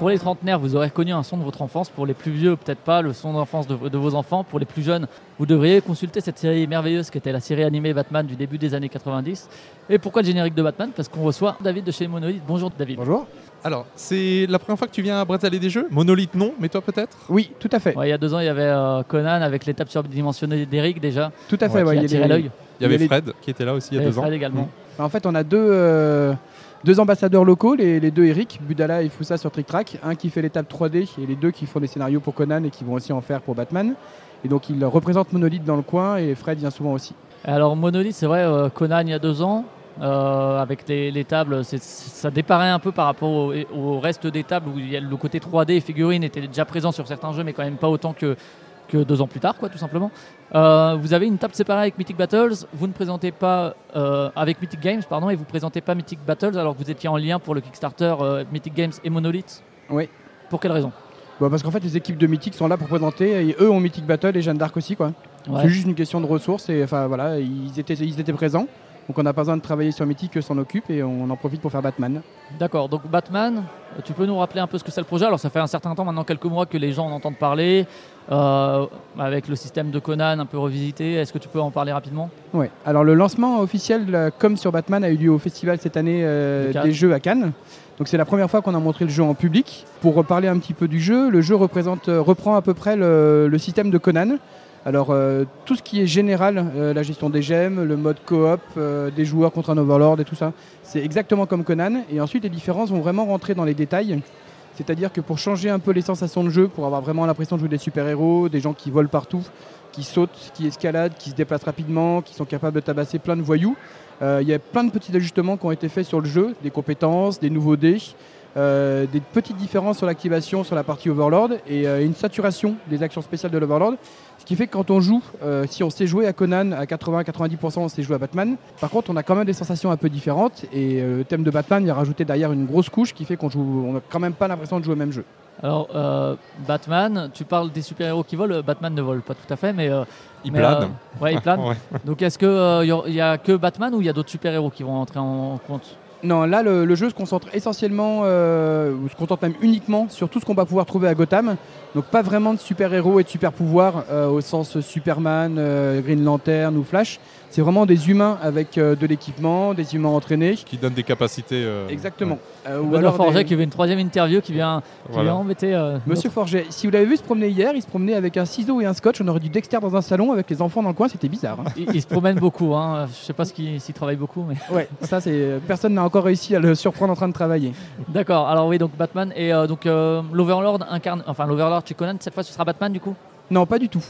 les trentenaires, vous aurez reconnu un son de votre enfance. Pour les plus vieux, peut-être pas, le son d'enfance de vos enfants. Pour les plus jeunes, vous devriez consulter cette série merveilleuse qui était la série animée Batman du début des années 90. Et pourquoi le générique de Batman ? Parce qu'on reçoit David de chez Monolith. Bonjour David. Bonjour. Alors, c'est la première fois que tu viens à Bretzel et des Jeux ? Monolith non, mais toi peut-être ? Oui, tout à fait. Ouais, il y a 2 ans, il y a Conan avec l'étape surdimensionnée d'Eric déjà. Tout à fait. Qui a tiré l'œil. Il y avait Fred qui était là aussi il y a 2 ans. Fred également. En fait, on a deux ambassadeurs locaux, les deux Eric, Budala et Foussa sur Trick Track. Un qui fait l'étape 3D et les deux qui font des scénarios pour Conan et qui vont aussi en faire pour Batman. Et donc, ils représentent Monolith dans le coin et Fred vient souvent aussi. Alors, Monolith, c'est vrai, Conan il y a 2 ans. Avec les tables, ça déparaît un peu par rapport au reste des tables où il y a le côté 3D et figurines était déjà présent sur certains jeux, mais quand même pas autant que 2 ans plus tard, quoi, tout simplement. Vous avez une table séparée avec Mythic Battles, vous ne présentez pas avec Mythic Games, pardon, et vous présentez pas Mythic Battles alors que vous étiez en lien pour le Kickstarter Mythic Games et Monolith. Oui. Pour quelle raison ? Parce qu'en fait, les équipes de Mythic sont là pour présenter et eux ont Mythic Battle et Jeanne d'Arc aussi, quoi. Ouais. C'est juste une question de ressources et enfin voilà, ils étaient présents. Donc on n'a pas besoin de travailler sur Mythic, que s'en occupe et on en profite pour faire Batman. D'accord, donc Batman, tu peux nous rappeler un peu ce que c'est le projet ? Alors ça fait un certain temps, maintenant quelques mois que les gens en entendent parler, avec le système de Conan un peu revisité, est-ce que tu peux en parler rapidement ? Oui, alors le lancement officiel de la com sur Batman a eu lieu au festival cette année des Jeux à Cannes. Donc c'est la première fois qu'on a montré le jeu en public. Pour reparler un petit peu du jeu, le jeu reprend à peu près le système de Conan. Alors tout ce qui est général, la gestion des gemmes, le mode coop, des joueurs contre un overlord et tout ça, c'est exactement comme Conan. Et ensuite les différences vont vraiment rentrer dans les détails. C'est-à-dire que pour changer un peu les sensations de jeu, pour avoir vraiment l'impression de jouer des super-héros, des gens qui volent partout, qui sautent, qui escaladent, qui se déplacent rapidement, qui sont capables de tabasser plein de voyous, il y a plein de petits ajustements qui ont été faits sur le jeu, des compétences, des nouveaux dés, des petites différences sur l'activation sur la partie Overlord et une saturation des actions spéciales de l'Overlord. Ce qui fait que quand on joue, si on sait jouer à Conan à 80-90%, on sait jouer à Batman. Par contre, on a quand même des sensations un peu différentes et le thème de Batman, il a rajouté derrière une grosse couche qui fait on n'a quand même pas l'impression de jouer au même jeu. Alors, Batman, tu parles des super-héros qui volent, Batman ne vole pas tout à fait, mais... il plane. Ouais, il plane. Ouais. Donc est-ce qu'il y a que Batman ou il y a d'autres super-héros qui vont entrer en compte ? Non, là, le jeu se concentre essentiellement, ou se concentre même uniquement sur tout ce qu'on va pouvoir trouver à Gotham. Donc pas vraiment de super-héros et de super-pouvoirs au sens Superman, Green Lantern ou Flash. C'est vraiment des humains avec de l'équipement, des humains entraînés. Qui donnent des capacités... Exactement. Ou alors Forget qui veut une 3e interview qui vient embêter... Monsieur Forget, si vous l'avez vu se promener hier, il se promenait avec un ciseau et un scotch. On aurait du Dexter dans un salon avec les enfants dans le coin, c'était bizarre. Hein. Il se promène beaucoup, hein. Je sais pas s'il travaille beaucoup. Mais... Ouais, ça personne n'a encore réussi à le surprendre en train de travailler. D'accord, alors oui, donc Batman et l'Overlord incarne... Enfin, l'Overlord chez Conan, cette fois ce sera Batman du coup ? Non, pas du tout.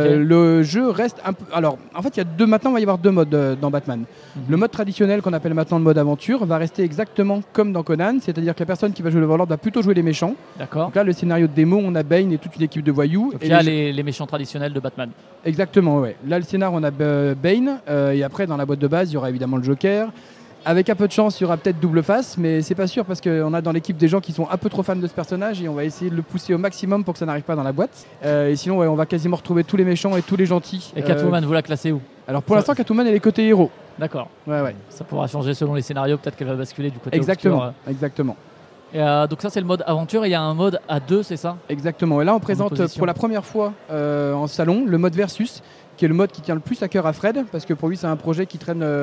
Le jeu reste un peu... Alors, en fait, maintenant, il va y avoir 2 modes dans Batman. Le mode traditionnel, qu'on appelle maintenant le mode aventure, va rester exactement comme dans Conan, c'est-à-dire que la personne qui va jouer l'Overlord va plutôt jouer les méchants. D'accord. Donc là, le scénario de démo, on a Bane et toute une équipe de voyous. Donc il y a les méchants traditionnels de Batman. Exactement, ouais. Là, le scénar, on a Bane, et après, dans la boîte de base, il y aura évidemment le Joker. Avec un peu de chance, il y aura peut-être double face, mais c'est pas sûr parce qu'on a dans l'équipe des gens qui sont un peu trop fans de ce personnage et on va essayer de le pousser au maximum pour que ça n'arrive pas dans la boîte. Et sinon, on va quasiment retrouver tous les méchants et tous les gentils. Et Catwoman, vous la classez où ? Alors pour l'instant, Catwoman, elle est côté héros. D'accord. Ouais. Ça pourra changer selon les scénarios, peut-être qu'elle va basculer du côté Exactement. obscur. Exactement. Et donc ça, c'est le mode aventure et il y a un mode à 2, c'est ça ? Exactement. Et là, on présente pour la première fois en salon le mode versus, qui est le mode qui tient le plus à cœur à Fred, parce que pour lui, c'est un projet qu'il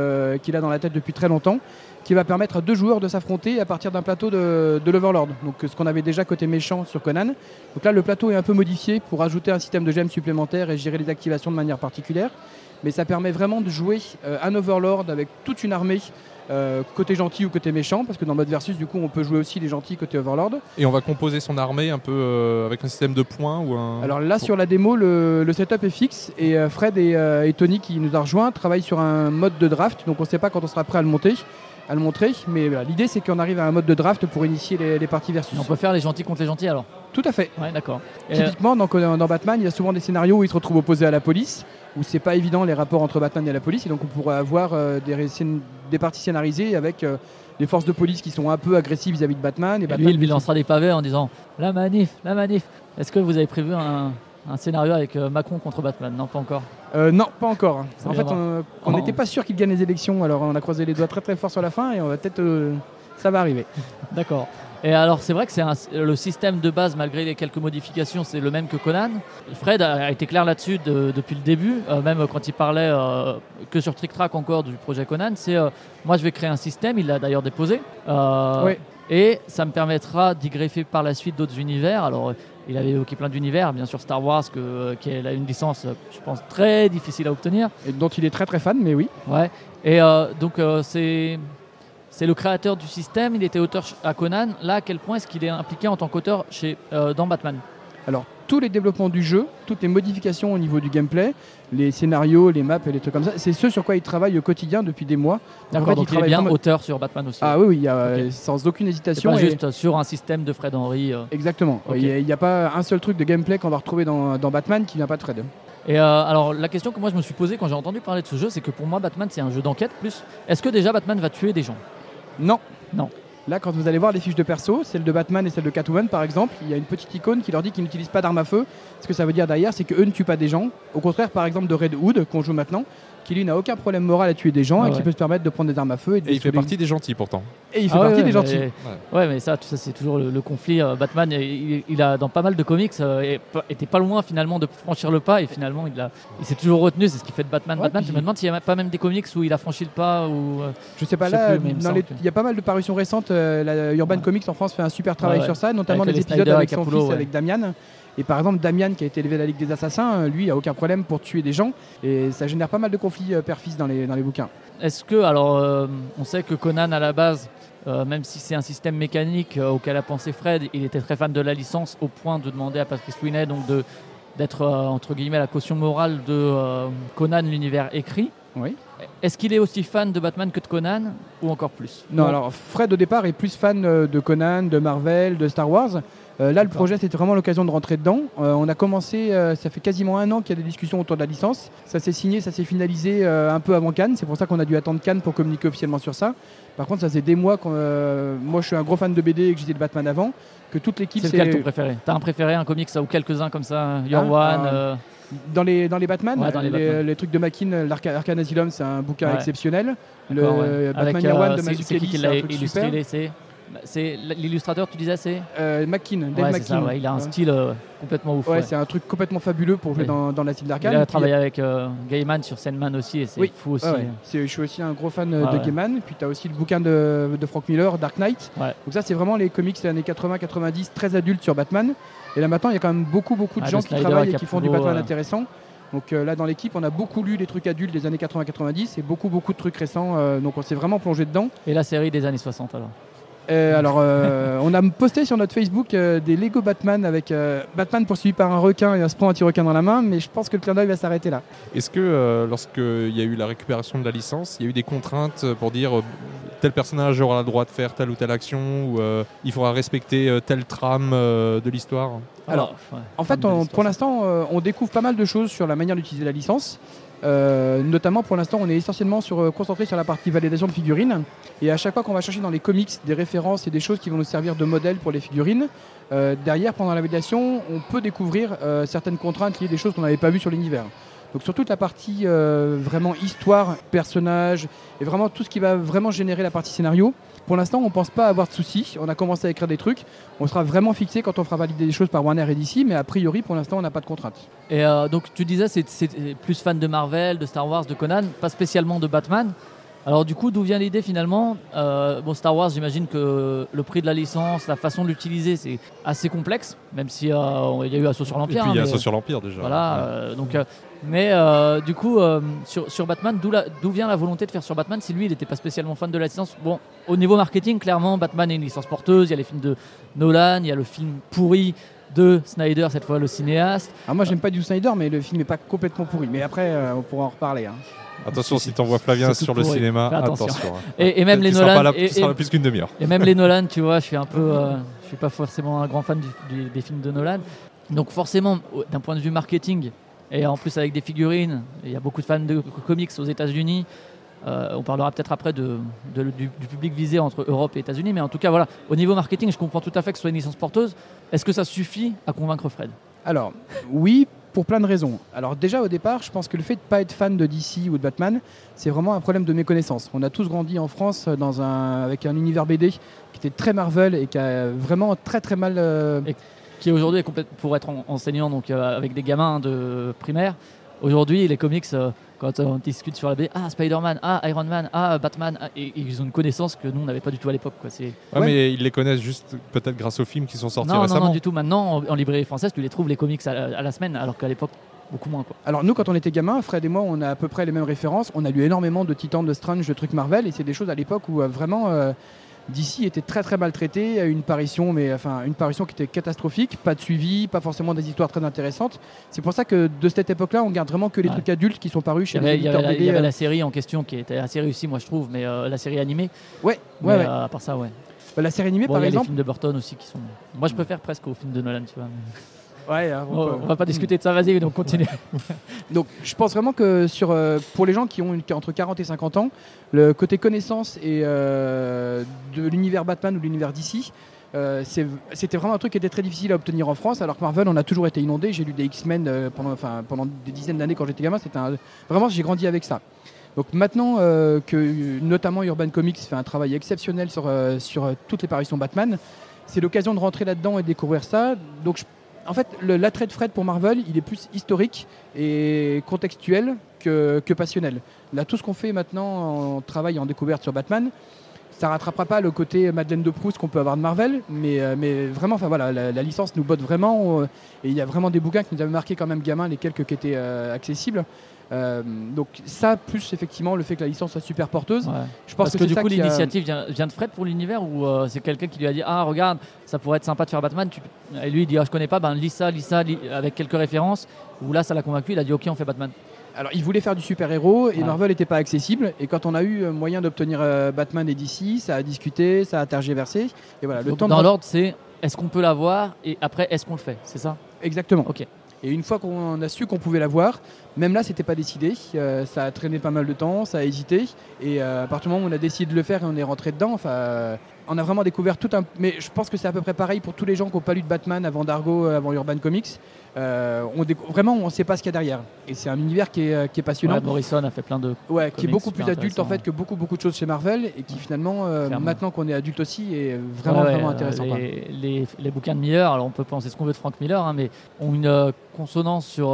a dans la tête depuis très longtemps, qui va permettre à 2 joueurs de s'affronter à partir d'un plateau de l'Overlord. Donc ce qu'on avait déjà côté méchant sur Conan. Donc là, le plateau est un peu modifié pour ajouter un système de gemmes supplémentaires et gérer les activations de manière particulière. Mais ça permet vraiment de jouer un Overlord avec toute une armée, côté gentil ou côté méchant, parce que dans le mode versus, du coup, on peut jouer aussi les gentils côté Overlord. Et on va composer son armée un peu avec un système de points ou un... Alors là, sur la démo, le setup est fixe et Fred et Tony, qui nous a rejoints, travaillent sur un mode de draft. Donc on ne sait pas quand on sera prêt à le montrer. Mais voilà, l'idée, c'est qu'on arrive à un mode de draft pour initier les parties versus. Et on peut faire les gentils contre les gentils alors ? Tout à fait. Ouais, d'accord. Typiquement, dans Batman, il y a souvent des scénarios où ils se retrouvent opposés à la police, où c'est pas évident les rapports entre Batman et la police, et donc on pourrait avoir des parties scénarisées avec les forces de police qui sont un peu agressives vis-à-vis de Batman. Et Batman, lui, il lancera des pavés en disant la manif. Est-ce que vous avez prévu un scénario avec Macron contre Batman ? Non, pas encore. Non, pas encore. En fait, on Oh. n'était pas sûr qu'il gagne les élections, alors on a croisé les doigts très très fort sur la fin, et on va peut-être... ça va arriver. D'accord. Et alors c'est vrai que le système de base, malgré les quelques modifications, c'est le même que Conan. Fred a été clair là-dessus depuis le début, même quand il parlait que sur Trick Track encore du projet Conan, c'est moi je vais créer un système, il l'a d'ailleurs déposé, et ça me permettra d'y greffer par la suite d'autres univers. Alors il avait évoqué plein d'univers, bien sûr Star Wars, qui est une licence, je pense, très difficile à obtenir. Et dont il est très très fan, mais oui. Ouais. Et donc c'est le créateur du système, il était auteur à Conan. Là, à quel point est-ce qu'il est impliqué en tant qu'auteur dans Batman ? Alors, tous les développements du jeu, toutes les modifications au niveau du gameplay, les scénarios, les maps et les trucs comme ça, c'est ce sur quoi il travaille au quotidien depuis des mois. D'accord, donc il est bien auteur sur Batman aussi. Ah oui, sans aucune hésitation. C'est pas juste sur un système de Fred Henry. Exactement. Okay. Il n'y a pas un seul truc de gameplay qu'on va retrouver dans Batman qui vient pas de Fred. Et alors, la question que moi je me suis posée quand j'ai entendu parler de ce jeu, c'est que pour moi, Batman, c'est un jeu d'enquête plus. Est-ce que déjà Batman va tuer des gens ? Non. Non. Là, quand vous allez voir les fiches de perso, celle de Batman et celle de Catwoman par exemple, il y a une petite icône qui leur dit qu'ils n'utilisent pas d'armes à feu. Ce que ça veut dire derrière, c'est qu'eux ne tuent pas des gens. Au contraire, par exemple, de Red Hood, qu'on joue maintenant, qui lui n'a aucun problème moral à tuer des gens et qui peut se permettre de prendre des armes à feu. Et il fait partie des gentils pourtant. Et il fait partie des gentils. Ouais, mais ça c'est toujours le conflit. Batman, il a dans pas mal de comics, était pas loin finalement de franchir le pas et finalement il s'est toujours retenu. C'est ce qui fait de Batman. Batman, je me demande s'il n'y a pas même des comics où il a franchi le pas. Je sais pas, là, il y a pas mal de parutions récentes. La Urban Comics en France fait un super travail sur ça, notamment avec les épisodes avec son Capullo, fils, avec Damian. Et par exemple, Damian, qui a été élevé à la Ligue des Assassins, lui, a aucun problème pour tuer des gens. Et ça génère pas mal de conflits père-fils dans les bouquins. Est-ce que, alors, on sait que Conan, à la base, même si c'est un système mécanique auquel a pensé Fred, il était très fan de la licence au point de demander à Patrice Wynnet donc d'être, entre guillemets, la caution morale de Conan, l'univers écrit. Oui. Est-ce qu'il est aussi fan de Batman que de Conan ou encore plus ? Non, alors Fred au départ est plus fan de Conan, de Marvel, de Star Wars. Là, le projet, c'était vraiment l'occasion de rentrer dedans. On a commencé, ça fait quasiment 1 an qu'il y a des discussions autour de la licence. Ça s'est signé, ça s'est finalisé un peu avant Cannes. C'est pour ça qu'on a dû attendre Cannes pour communiquer officiellement sur ça. Par contre, ça faisait des mois moi, je suis un gros fan de BD et que j'étais de Batman avant. Que toute l'équipe. C'est lequel ton préféré ? T'as un préféré, un comics ou quelques-uns comme ça, Your One Dans les Batman, ouais, les trucs de Mackin, l'Arkham Asylum, c'est un bouquin exceptionnel. Le Batman Year One de Mazzucchelli, c'est un truc illustré, c'est l'illustrateur, tu disais, c'est Mackin, Dave Mackin. Il a un style complètement ouf. C'est un truc complètement fabuleux pour jouer dans la style d'Arkham. Il a travaillé avec Gaiman sur Sandman aussi, et c'est fou aussi. Je suis aussi un gros fan de Gaiman. Puis tu as aussi le bouquin de Frank Miller, Dark Knight. Donc ça, c'est vraiment les comics des années 80-90, très adultes sur Batman. Et là maintenant, il y a quand même beaucoup de gens qui travaillent et qui font du Batman intéressant. Donc là, dans l'équipe, on a beaucoup lu les trucs adultes des années 80-90 et beaucoup de trucs récents. Donc on s'est vraiment plongé dedans. Et la série des années 60 alors ? On a posté sur notre Facebook des Lego Batman avec Batman poursuivi par un requin et un sprint anti-requin dans la main, mais je pense que le clin d'œil va s'arrêter là. Est-ce que lorsqu'il y a eu la récupération de la licence, il y a eu des contraintes pour dire tel personnage aura le droit de faire telle ou telle action ou il faudra respecter telle trame de l'histoire ? Alors, en fait, pour l'instant, on découvre pas mal de choses sur la manière d'utiliser la licence. Notamment pour l'instant on est essentiellement concentré sur la partie validation de figurines et à chaque fois qu'on va chercher dans les comics des références et des choses qui vont nous servir de modèle pour les figurines, derrière pendant la validation on peut découvrir certaines contraintes liées à des choses qu'on n'avait pas vues sur l'univers. Donc sur toute la partie vraiment histoire, personnage et vraiment tout ce qui va vraiment générer la partie scénario, pour l'instant on ne pense pas avoir de soucis. On a commencé à écrire des trucs, on sera vraiment fixé quand on fera valider des choses par Warner et DC, mais a priori pour l'instant on n'a pas de contraintes. Et donc tu disais c'est plus fan de Marvel, de Star Wars, de Conan, pas spécialement de Batman. Alors du coup, d'où vient l'idée finalement ? Star Wars, j'imagine que le prix de la licence, la façon de l'utiliser, c'est assez complexe, même s'il y a eu Assaut sur l'Empire. Et puis il y a Assaut sur l'Empire déjà. Voilà, du coup, sur Batman, d'où vient la volonté de faire sur Batman si lui, il n'était pas spécialement fan de la licence ? Bon, au niveau marketing, clairement, Batman est une licence porteuse, il y a les films de Nolan, il y a le film pourri de Snyder, cette fois le cinéaste. Alors moi, j'aime pas du Snyder, mais le film n'est pas complètement pourri. Mais après, on pourra en reparler. Attention, si t'envoies Flavien sur le cinéma, attention. Et même les Nolan, tu seras là plus qu'une demi-heure. Et même les Nolan, tu vois, je suis pas forcément un grand fan des films de Nolan. Donc forcément, d'un point de vue marketing, et en plus avec des figurines, il y a beaucoup de fans de comics aux États-Unis. On parlera peut-être après du public visé entre Europe et États-Unis, mais en tout cas, voilà, au niveau marketing, je comprends tout à fait que ce soit une licence porteuse. Est-ce que ça suffit à convaincre Fred ? Alors, oui, pour plein de raisons. Alors déjà, au départ, je pense que le fait de ne pas être fan de DC ou de Batman, c'est vraiment un problème de méconnaissance. On a tous grandi en France avec un univers BD qui était très Marvel et qui a vraiment très très mal... Et qui aujourd'hui est complètement pour être enseignant donc, avec des gamins de primaire. Aujourd'hui, les comics, quand on discute sur la BD, Spider-Man, Iron Man, Batman, et ils ont une connaissance que nous, on n'avait pas du tout à l'époque. Quoi. Mais ils les connaissent juste peut-être grâce aux films qui sont sortis récemment. Non, du tout. Maintenant, en librairie française, tu les trouves les comics à la semaine, alors qu'à l'époque, beaucoup moins. Quoi. Alors nous, quand on était gamins, Fred et moi, on a à peu près les mêmes références. On a lu énormément de Titans, de Strange, de trucs Marvel, et c'est des choses à l'époque où vraiment... DC était très très maltraité, une parution qui était catastrophique, pas de suivi, pas forcément des histoires très intéressantes. C'est pour ça que de cette époque-là, on garde vraiment que les trucs adultes qui sont parus chez les éditeurs BD. Il y avait la série en question qui était assez réussie, moi je trouve, mais la série animée. Ouais. À part ça, ouais. La série animée, par exemple. Il y a les films de Burton aussi qui sont. Moi je préfère presque aux films de Nolan, tu vois. Ouais, on va pas discuter de ça, vas-y, donc continue. Donc je pense vraiment que pour les gens qui ont entre 40 et 50 ans, le côté connaissance et de l'univers Batman ou de l'univers DC, c'était vraiment un truc qui était très difficile à obtenir en France, alors que Marvel, on a toujours été inondé. J'ai lu des X-Men pendant des dizaines d'années quand j'étais gamin, vraiment j'ai grandi avec ça. Donc maintenant que notamment Urban Comics fait un travail exceptionnel sur toutes les parutions Batman, c'est l'occasion de rentrer là-dedans et de découvrir ça. Donc en fait, l'attrait de Fred pour Marvel, il est plus historique et contextuel que passionnel. Là, tout ce qu'on fait maintenant en travail et en découverte sur Batman, ça rattrapera pas le côté Madeleine de Proust qu'on peut avoir de Marvel, mais vraiment, la licence nous botte vraiment. Et il y a vraiment des bouquins qui nous avaient marqué quand même gamin, les quelques qui étaient accessibles. Donc ça, plus effectivement le fait que la licence soit super porteuse. Ouais. Je pense que du coup l'initiative vient de Fred pour l'univers, ou c'est quelqu'un qui lui a dit regarde, ça pourrait être sympa de faire Batman, et lui il dit je connais pas, lis ça avec quelques références, ou là ça l'a convaincu, il a dit ok, on fait Batman. Alors il voulait faire du super-héros et Marvel n'était pas accessible, et quand on a eu moyen d'obtenir Batman et DC, ça a discuté, ça a tergiversé, et voilà. Donc, dans l'ordre, c'est est-ce qu'on peut l'avoir, et après est-ce qu'on le fait, c'est ça? Exactement. Ok. Et une fois qu'on a su qu'on pouvait l'avoir, même là, c'était pas décidé. Ça a traîné pas mal de temps, ça a hésité. Et à partir du moment où on a décidé de le faire et on est rentré dedans, on a vraiment découvert tout un... Mais je pense que c'est à peu près pareil pour tous les gens qui n'ont pas lu de Batman avant Dargo, avant Urban Comics. Vraiment, on ne sait pas ce qu'il y a derrière. Et c'est un univers qui est passionnant. Ouais, Morrison a fait plein de comics, qui est beaucoup plus adulte en fait que beaucoup de choses chez Marvel, et qui finalement, maintenant qu'on est adulte aussi, est vraiment intéressant. Les bouquins de Miller, alors on peut penser ce qu'on veut de Frank Miller, mais ont une consonance sur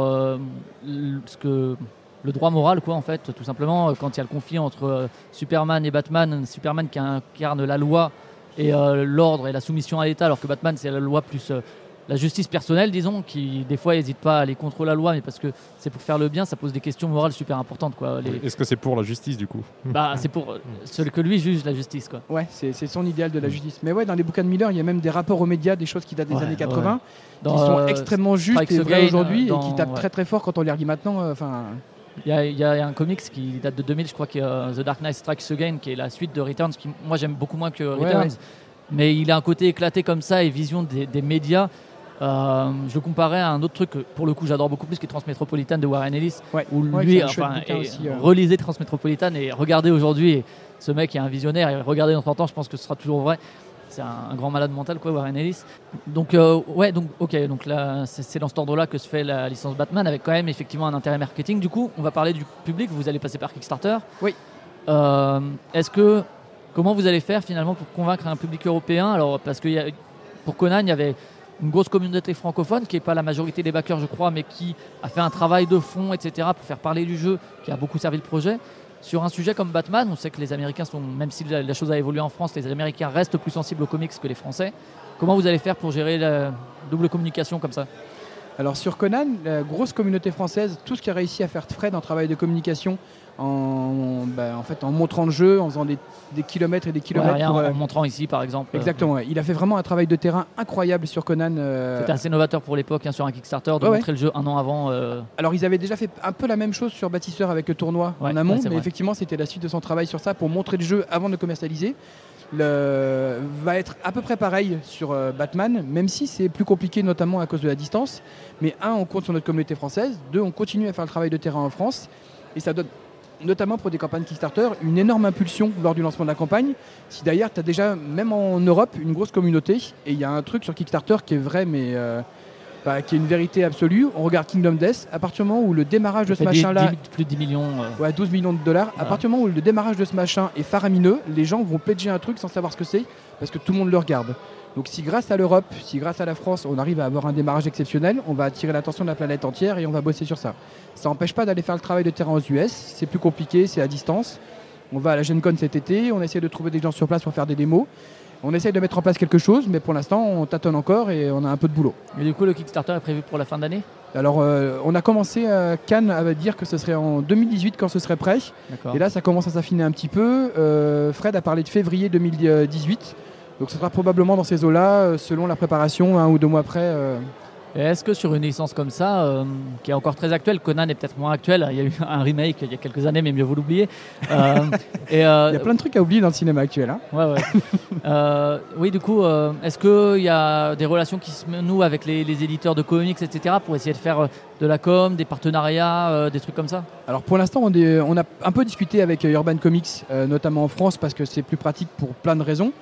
le droit moral, quoi, en fait, tout simplement. Quand il y a le conflit entre Superman et Batman, Superman qui incarne la loi et l'ordre et la soumission à l'État, alors que Batman c'est la loi plus la justice personnelle, disons, qui des fois n'hésite pas à aller contre la loi, mais parce que c'est pour faire le bien, ça pose des questions morales super importantes, quoi. Est-ce que c'est pour la justice, du coup? C'est pour celui que lui juge la justice, quoi. Ouais, c'est son idéal de la justice. Mais ouais, dans les bouquins de Miller, il y a même des rapports aux médias, des choses qui datent des années 80, qui sont extrêmement justes et vraies aujourd'hui, et qui tapent très très fort quand on les relit maintenant. Il y a un comics qui date de 2000, je crois, qui est The Dark Knight Strikes Again, qui est la suite de Returns, qui moi j'aime beaucoup moins que Returns. Ouais. Mais il a un côté éclaté comme ça, et vision des médias. Je le comparais à un autre truc que pour le coup j'adore beaucoup plus, qui est Transmétropolitane de Warren Ellis, où lui relisez Transmétropolitane et regardez aujourd'hui, et ce mec est un visionnaire, et regardez dans 30 ans, je pense que ce sera toujours vrai. C'est un grand malade mental, quoi, Warren Ellis. Donc donc là c'est dans cet ordre-là que se fait la licence Batman, avec quand même effectivement un intérêt marketing. Du coup, on va parler du public. Vous allez passer par Kickstarter. Oui. Comment vous allez faire finalement pour convaincre un public européen? Alors parce que pour Conan, il y avait une grosse communauté francophone qui n'est pas la majorité des backers, je crois, mais qui a fait un travail de fond, etc., pour faire parler du jeu, qui a beaucoup servi le projet. Sur un sujet comme Batman, on sait que les Américains sont, même si la chose a évolué en France, les Américains restent plus sensibles aux comics que les Français. Comment vous allez faire pour gérer la double communication comme ça? Alors sur Conan, la grosse communauté française, tout ce qui a réussi à faire Fred en travail de communication, en montrant le jeu, en faisant des kilomètres et des kilomètres. En montrant ici par exemple. Exactement, il a fait vraiment un travail de terrain incroyable sur Conan. C'était assez novateur pour l'époque, sur un Kickstarter, de montrer le jeu un an avant. Alors ils avaient déjà fait un peu la même chose sur Bâtisseur avec le tournoi en amont, mais effectivement c'était la suite de son travail sur ça, pour montrer le jeu avant de le commercialiser. Va être à peu près pareil sur Batman, même si c'est plus compliqué, notamment à cause de la distance. Mais on compte sur notre communauté française. 2, on continue à faire le travail de terrain en France. Et ça donne, notamment pour des campagnes Kickstarter, une énorme impulsion lors du lancement de la campagne. Si d'ailleurs tu as déjà, même en Europe, une grosse communauté. Et il y a un truc sur Kickstarter qui est vrai, mais qui est une vérité absolue. On regarde Kingdom Death, à partir du moment où le démarrage de ce machin-là... Plus de 10 millions. Ouais, 12 millions de dollars. À partir du moment où le démarrage de ce machin est faramineux, les gens vont pledger un truc sans savoir ce que c'est, parce que tout le monde le regarde. Donc si grâce à l'Europe, si grâce à la France, on arrive à avoir un démarrage exceptionnel, on va attirer l'attention de la planète entière et on va bosser sur ça. Ça n'empêche pas d'aller faire le travail de terrain aux US, c'est plus compliqué, c'est à distance. On va à la Gen Con cet été, on essaie de trouver des gens sur place pour faire des démos. On essaye de mettre en place quelque chose, mais pour l'instant, on tâtonne encore et on a un peu de boulot. Et du coup, le Kickstarter est prévu pour la fin d'année ? Alors, on a commencé à Cannes à dire que ce serait en 2018 quand ce serait prêt. D'accord. Et là, ça commence à s'affiner un petit peu. Fred a parlé de février 2018. Donc, ce sera probablement dans ces eaux-là, selon la préparation, 1 ou 2 mois après. Et est-ce que sur une licence comme ça, qui est encore très actuelle, Conan est peut-être moins actuel, il y a eu un remake il y a quelques années, mais mieux vaut l'oublier. Il y a plein de trucs à oublier dans le cinéma actuel. Hein. Ouais. Oui, du coup, est-ce qu'il y a des relations qui se nouent avec les éditeurs de comics, etc., pour essayer de faire de la com, des partenariats, des trucs comme ça ? Alors pour l'instant, on a un peu discuté avec Urban Comics, notamment en France, parce que c'est plus pratique pour plein de raisons.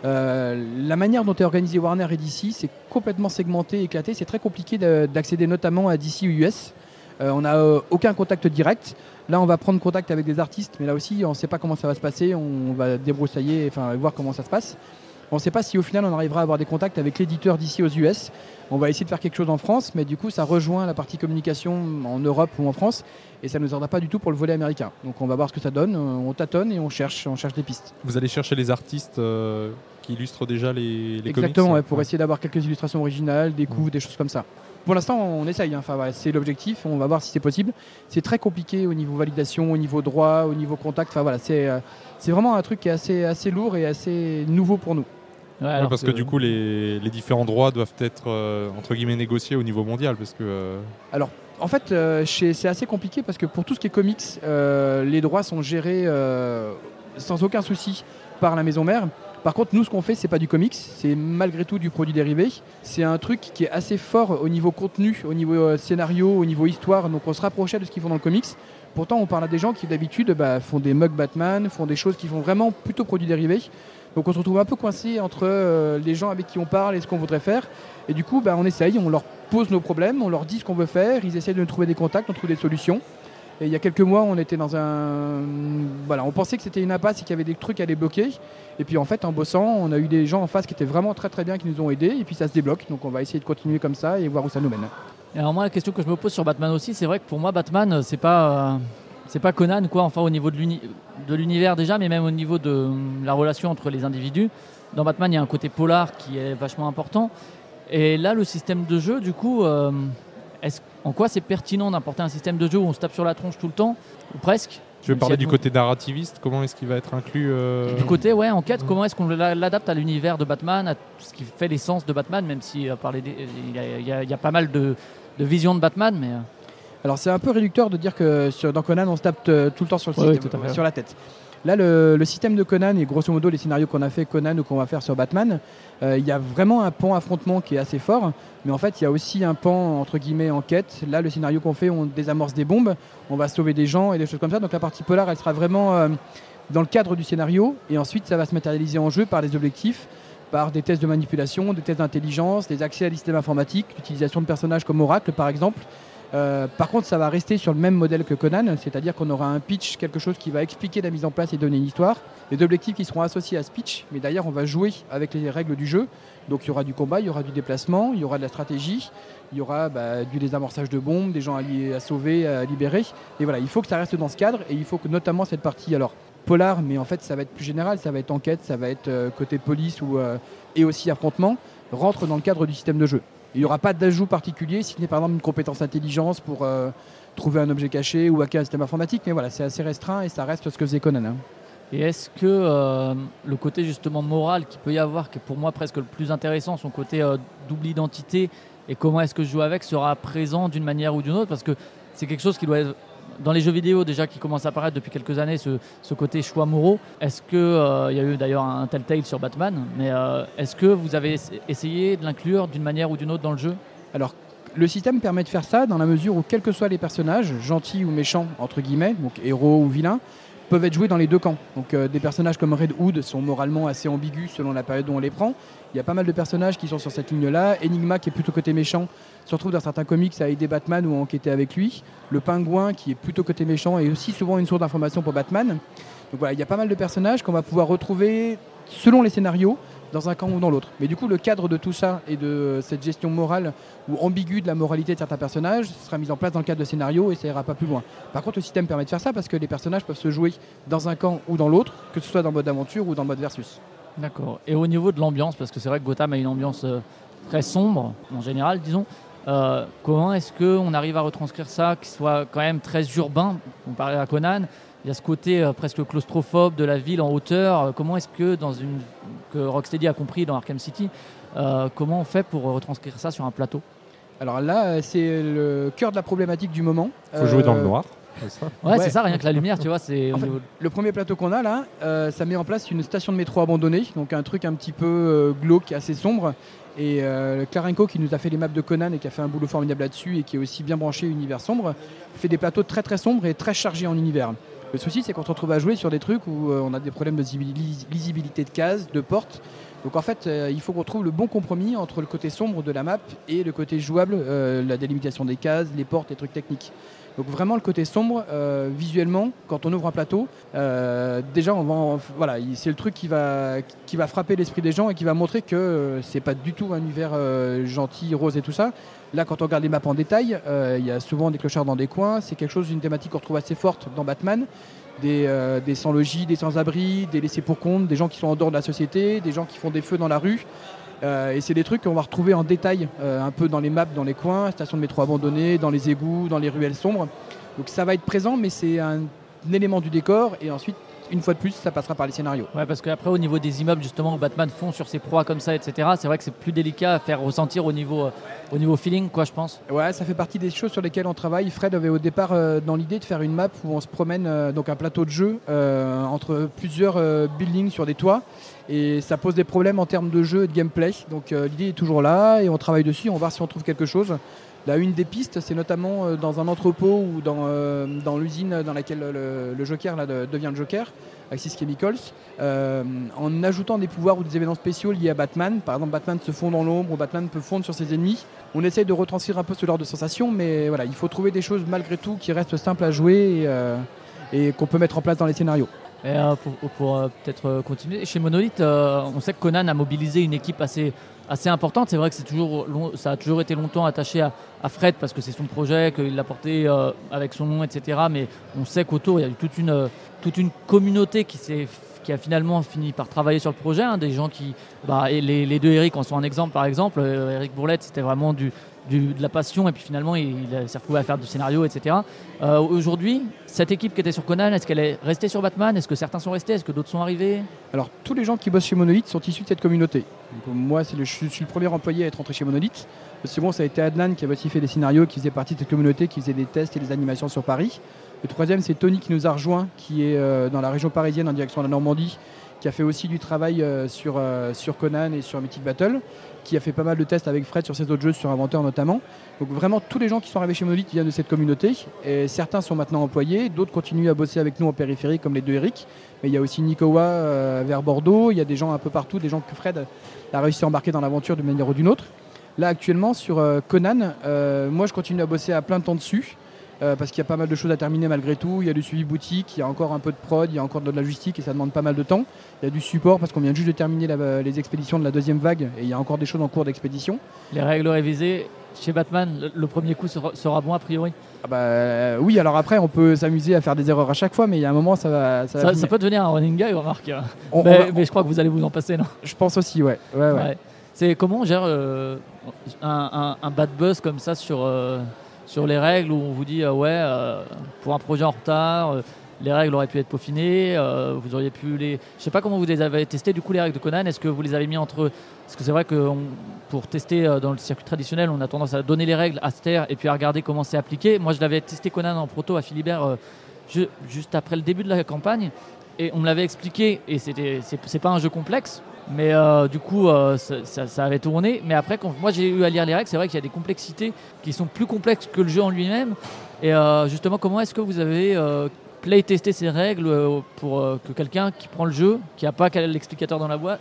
La manière dont est organisé Warner et DC, c'est complètement segmenté, éclaté. C'est très compliqué d'accéder notamment à DC ou US. On n'a aucun contact direct. Là, on va prendre contact avec des artistes, mais là aussi, on ne sait pas comment ça va se passer. On va débroussailler, voir comment ça se passe. On ne sait pas si au final, on arrivera à avoir des contacts avec l'éditeur DC aux US. On va essayer de faire quelque chose en France, mais du coup, ça rejoint la partie communication en Europe ou en France. Et ça ne nous aidera pas du tout pour le volet américain. Donc on va voir ce que ça donne. On tâtonne et on cherche des pistes. Vous allez chercher les artistes qui illustrent déjà les comics. Exactement, ouais, pour essayer d'avoir quelques illustrations originales, des coups, des choses comme ça. Pour l'instant, on essaye. C'est l'objectif. On va voir si c'est possible. C'est très compliqué au niveau validation, au niveau droit, au niveau contact. C'est vraiment un truc qui est assez lourd et assez nouveau pour nous. Ouais, parce que du coup, les différents droits doivent être entre guillemets négociés au niveau mondial. Parce que, Alors, en fait, c'est assez compliqué parce que pour tout ce qui est comics, les droits sont gérés sans aucun souci par la maison mère. Par contre, nous, ce qu'on fait, c'est pas du comics, c'est malgré tout du produit dérivé. C'est un truc qui est assez fort au niveau contenu, au niveau scénario, au niveau histoire. Donc, on se rapprochait de ce qu'ils font dans le comics. Pourtant, on parle à des gens qui, d'habitude, font des mugs Batman, font des choses qui font vraiment plutôt produits dérivés. Donc, on se retrouve un peu coincé entre les gens avec qui on parle et ce qu'on voudrait faire. Et du coup, on essaye, on leur pose nos problèmes, on leur dit ce qu'on veut faire. Ils essayent de nous trouver des contacts, on trouve des solutions. Et il y a quelques mois, on était dans on pensait que c'était une impasse et qu'il y avait des trucs à les bloquer. Et puis en fait, en bossant, on a eu des gens en face qui étaient vraiment très très bien, qui nous ont aidés. Et puis ça se débloque. Donc on va essayer de continuer comme ça et voir où ça nous mène. Et alors moi, la question que je me pose sur Batman aussi, c'est vrai que pour moi, Batman, c'est pas Conan, quoi. Enfin, au niveau de l'univers déjà, mais même au niveau de la relation entre les individus. Dans Batman, il y a un côté polar qui est vachement important. Et là, le système de jeu, du coup... en quoi c'est pertinent d'importer un système de jeu où on se tape sur la tronche tout le temps, ou presque? Je vais parler du côté narrativiste, comment est-ce qu'il va être inclus Du côté enquête, comment est-ce qu'on l'adapte à l'univers de Batman, à ce qui fait l'essence de Batman, même si il y a pas mal de visions de Batman, mais... Alors c'est un peu réducteur de dire que dans Conan on se tape tout le temps sur le système, sur la tête. Là, le système de Conan et grosso modo les scénarios qu'on a fait Conan ou qu'on va faire sur Batman, il y a vraiment un pan affrontement qui est assez fort, mais en fait il y a aussi un pan entre guillemets enquête. Là, le scénario qu'on fait, on désamorce des bombes, on va sauver des gens et des choses comme ça. Donc la partie polar, elle sera vraiment dans le cadre du scénario, et ensuite ça va se matérialiser en jeu par des objectifs, par des tests de manipulation, des tests d'intelligence, des accès à des systèmes informatiques, l'utilisation de personnages comme Oracle par exemple. Par contre, ça va rester sur le même modèle que Conan, c'est-à-dire qu'on aura un pitch, quelque chose qui va expliquer la mise en place et donner une histoire, des objectifs qui seront associés à ce pitch, mais d'ailleurs on va jouer avec les règles du jeu. Donc il y aura du combat, il y aura du déplacement, il y aura de la stratégie, il y aura du désamorçage de bombes, des gens à sauver, à libérer. Et voilà, il faut que ça reste dans ce cadre, et il faut que notamment cette partie, alors polar, mais en fait ça va être plus général, ça va être enquête, ça va être côté police et aussi affrontement, rentre dans le cadre du système de jeu. Il n'y aura pas d'ajout particulier, si ce n'est par exemple une compétence intelligence pour trouver un objet caché ou hacker un système informatique. Mais voilà, c'est assez restreint et ça reste ce que faisait Conan. Et est-ce que le côté justement moral qu'il peut y avoir, qui est pour moi presque le plus intéressant, son côté double identité et comment est-ce que je joue avec, sera présent d'une manière ou d'une autre? Parce que c'est quelque chose qui doit être dans les jeux vidéo déjà qui commence à apparaître depuis quelques années, ce côté choix moraux. Est-ce que, il y a eu d'ailleurs un Telltale sur Batman, mais est-ce que vous avez essayé de l'inclure d'une manière ou d'une autre dans le jeu? Alors, le système permet de faire ça dans la mesure où, quels que soient les personnages, gentils ou méchants, entre guillemets, donc héros ou vilains, peuvent être joués dans les deux camps. Donc des personnages comme Red Hood sont moralement assez ambigus selon la période dont on les prend. Il y a pas mal de personnages qui sont sur cette ligne-là. Enigma, qui est plutôt côté méchant, se retrouve dans certains comics à aider Batman ou à enquêter avec lui. Le Pingouin, qui est plutôt côté méchant, est aussi souvent une source d'information pour Batman. Donc voilà, il y a pas mal de personnages qu'on va pouvoir retrouver selon les scénarios, dans un camp ou dans l'autre. Mais du coup, le cadre de tout ça et de cette gestion morale ou ambiguë de la moralité de certains personnages sera mis en place dans le cadre de scénario et ça ira pas plus loin. Par contre, le système permet de faire ça parce que les personnages peuvent se jouer dans un camp ou dans l'autre, que ce soit dans le mode aventure ou dans le mode versus. D'accord. Et au niveau de l'ambiance, parce que c'est vrai que Gotham a une ambiance très sombre, en général, disons, comment est-ce qu'on arrive à retranscrire ça, qui soit quand même très urbain, comparé à Conan? Il y a ce côté presque claustrophobe de la ville en hauteur. Comment est-ce que, que Rocksteady a compris dans Arkham City, comment on fait pour retranscrire ça sur un plateau? Alors là, c'est le cœur de la problématique du moment. Il faut jouer dans le noir. C'est ça. Ouais, c'est ça, rien que la lumière, tu vois. C'est en fait, le premier plateau qu'on a là, ça met en place une station de métro abandonnée, donc un truc un petit peu glauque, assez sombre. Et Klarenko, qui nous a fait les maps de Conan et qui a fait un boulot formidable là-dessus et qui est aussi bien branché univers sombre, fait des plateaux très très sombres et très chargés en univers. Le souci, c'est qu'on se retrouve à jouer sur des trucs où on a des problèmes de lisibilité de cases, de portes. Donc en fait, il faut qu'on trouve le bon compromis entre le côté sombre de la map et le côté jouable, la délimitation des cases, les portes, les trucs techniques. Donc vraiment le côté sombre, visuellement, quand on ouvre un plateau, déjà voilà, c'est le truc qui va frapper l'esprit des gens et qui va montrer que c'est pas du tout un univers gentil, rose et tout ça. Là, quand on regarde les maps en détail, il y a souvent des clochards dans des coins. C'est quelque chose, une thématique qu'on retrouve assez forte dans Batman. Des sans-logis, des sans-abri, des laissés pour compte, des gens qui sont en dehors de la société, des gens qui font des feux dans la rue. Et c'est des trucs qu'on va retrouver en détail un peu dans les maps, dans les coins, stations de métro abandonnées, dans les égouts, dans les ruelles sombres. Donc ça va être présent, mais c'est un élément du décor. Et ensuite, une fois de plus, ça passera par les scénarios. Ouais, parce qu'après, au niveau des immeubles, justement, où Batman fond sur ses proies comme ça, etc., c'est vrai que c'est plus délicat à faire ressentir au niveau feeling, quoi, je pense. Ouais, ça fait partie des choses sur lesquelles on travaille. Fred avait au départ dans l'idée de faire une map où on se promène, donc un plateau de jeu, entre plusieurs buildings sur des toits. Et ça pose des problèmes en termes de jeu et de gameplay. Donc l'idée est toujours là et on travaille dessus, on va voir si on trouve quelque chose. Là, une des pistes, c'est notamment dans un entrepôt ou dans l'usine dans laquelle le Joker devient le Joker, Axis Chemicals, en ajoutant des pouvoirs ou des événements spéciaux liés à Batman. Par exemple, Batman se fond dans l'ombre ou Batman peut fondre sur ses ennemis. On essaye de retranscrire un peu ce genre de sensation, mais voilà, il faut trouver des choses malgré tout qui restent simples à jouer et qu'on peut mettre en place dans les scénarios. Et pour peut-être continuer, chez Monolith, on sait que Conan a mobilisé une équipe assez importante. C'est vrai que ça a toujours été longtemps attaché à Fred parce que c'est son projet, qu'il l'a porté avec son nom, etc. Mais on sait qu'autour, il y a eu toute une communauté qui a finalement fini par travailler sur le projet. Des gens qui... et les deux Eric en sont un exemple, par exemple. Eric Bourlette, c'était vraiment de la passion et puis finalement il s'est retrouvé à faire du scénario, etc. Aujourd'hui, cette équipe qui était sur Conan, est-ce qu'elle est restée sur Batman? Est-ce que certains sont restés? Est-ce que d'autres sont arrivés? Alors tous les gens qui bossent chez Monolith sont issus de cette communauté. Donc, moi je suis le premier employé à être rentré chez Monolith. Le second, ça a été Adnan qui a aussi fait des scénarios, qui faisait partie de cette communauté, qui faisait des tests et des animations sur Paris. Le troisième, c'est Tony qui nous a rejoint, qui est dans la région parisienne en direction de la Normandie, qui a fait aussi du travail sur Conan et sur Mythic Battle, qui a fait pas mal de tests avec Fred sur ses autres jeux, sur Inventeur notamment. Donc vraiment, tous les gens qui sont arrivés chez Monolith viennent de cette communauté. Et certains sont maintenant employés, d'autres continuent à bosser avec nous en périphérie, comme les deux Eric. Mais il y a aussi Nikowa vers Bordeaux, il y a des gens un peu partout, des gens que Fred a réussi à embarquer dans l'aventure d'une manière ou d'une autre. Là, actuellement, sur Conan, moi je continue à bosser à plein temps dessus. Parce qu'il y a pas mal de choses à terminer malgré tout. Il y a du suivi boutique, il y a encore un peu de prod, il y a encore de la logistique et ça demande pas mal de temps. Il y a du support parce qu'on vient juste de terminer les expéditions de la deuxième vague et il y a encore des choses en cours d'expédition. Les règles révisées chez Batman, le premier coup sera bon a priori? Oui, alors après on peut s'amuser à faire des erreurs à chaque fois, mais il y a un moment ça peut devenir un running guy, remarque. Mais je crois que vous allez vous en passer, non? Je pense aussi, ouais. C'est comment on gère un bad buzz comme ça sur les règles où on vous dit pour un projet en retard, les règles auraient pu être peaufinées, vous auriez pu les... Je sais pas comment vous les avez testé du coup les règles de Conan, est-ce que vous les avez mis entre... Parce que c'est vrai que pour tester dans le circuit traditionnel, on a tendance à donner les règles, à se taire et puis à regarder comment c'est appliqué. Moi je l'avais testé Conan en proto à Philibert juste après le début de la campagne et on me l'avait expliqué et c'est pas un jeu complexe. Mais du coup, ça avait tourné. Mais après, quand moi j'ai eu à lire les règles, c'est vrai qu'il y a des complexités qui sont plus complexes que le jeu en lui-même. Et justement, comment est-ce que vous avez playtester ces règles pour que quelqu'un qui prend le jeu, qui n'a pas l'explicateur dans la boîte,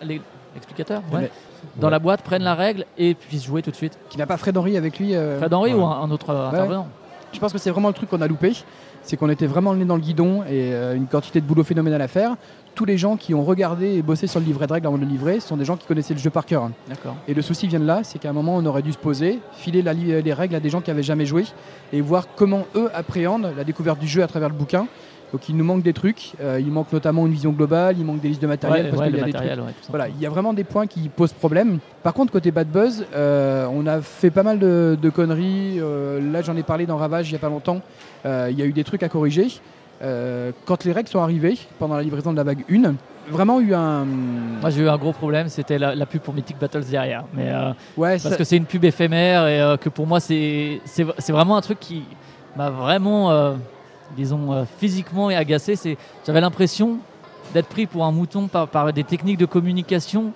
dans la boîte, prenne la règle et puisse jouer tout de suite. Qui n'a pas Fred Henry avec lui. Fred Henry ou un autre intervenant. Je pense que c'est vraiment le truc qu'on a loupé, c'est qu'on était vraiment le nez dans le guidon et une quantité de boulot phénoménal à faire. Tous les gens qui ont regardé et bossé sur le livret de règles avant de le livrer sont des gens qui connaissaient le jeu par cœur. D'accord. Et le souci vient de là, c'est qu'à un moment on aurait dû se poser, filer les règles à des gens qui n'avaient jamais joué et voir comment eux appréhendent la découverte du jeu à travers le bouquin. Donc il nous manque des trucs, il manque notamment une vision globale, il manque des listes de matériel, parce qu'il y a des trucs. Voilà, il y a vraiment des points qui posent problème. Par contre, côté Bad Buzz, on a fait pas mal de conneries. Là, j'en ai parlé dans Ravage il n'y a pas longtemps. Il y a eu des trucs à corriger. Quand les règles sont arrivées, pendant la livraison de la vague 1, vraiment eu un... Moi j'ai eu un gros problème, c'était la pub pour Mythic Battles derrière. Mais, parce que c'est une pub éphémère et que pour moi c'est vraiment un truc qui m'a vraiment... disons physiquement et agacé. J'avais l'impression d'être pris pour un mouton par des techniques de communication,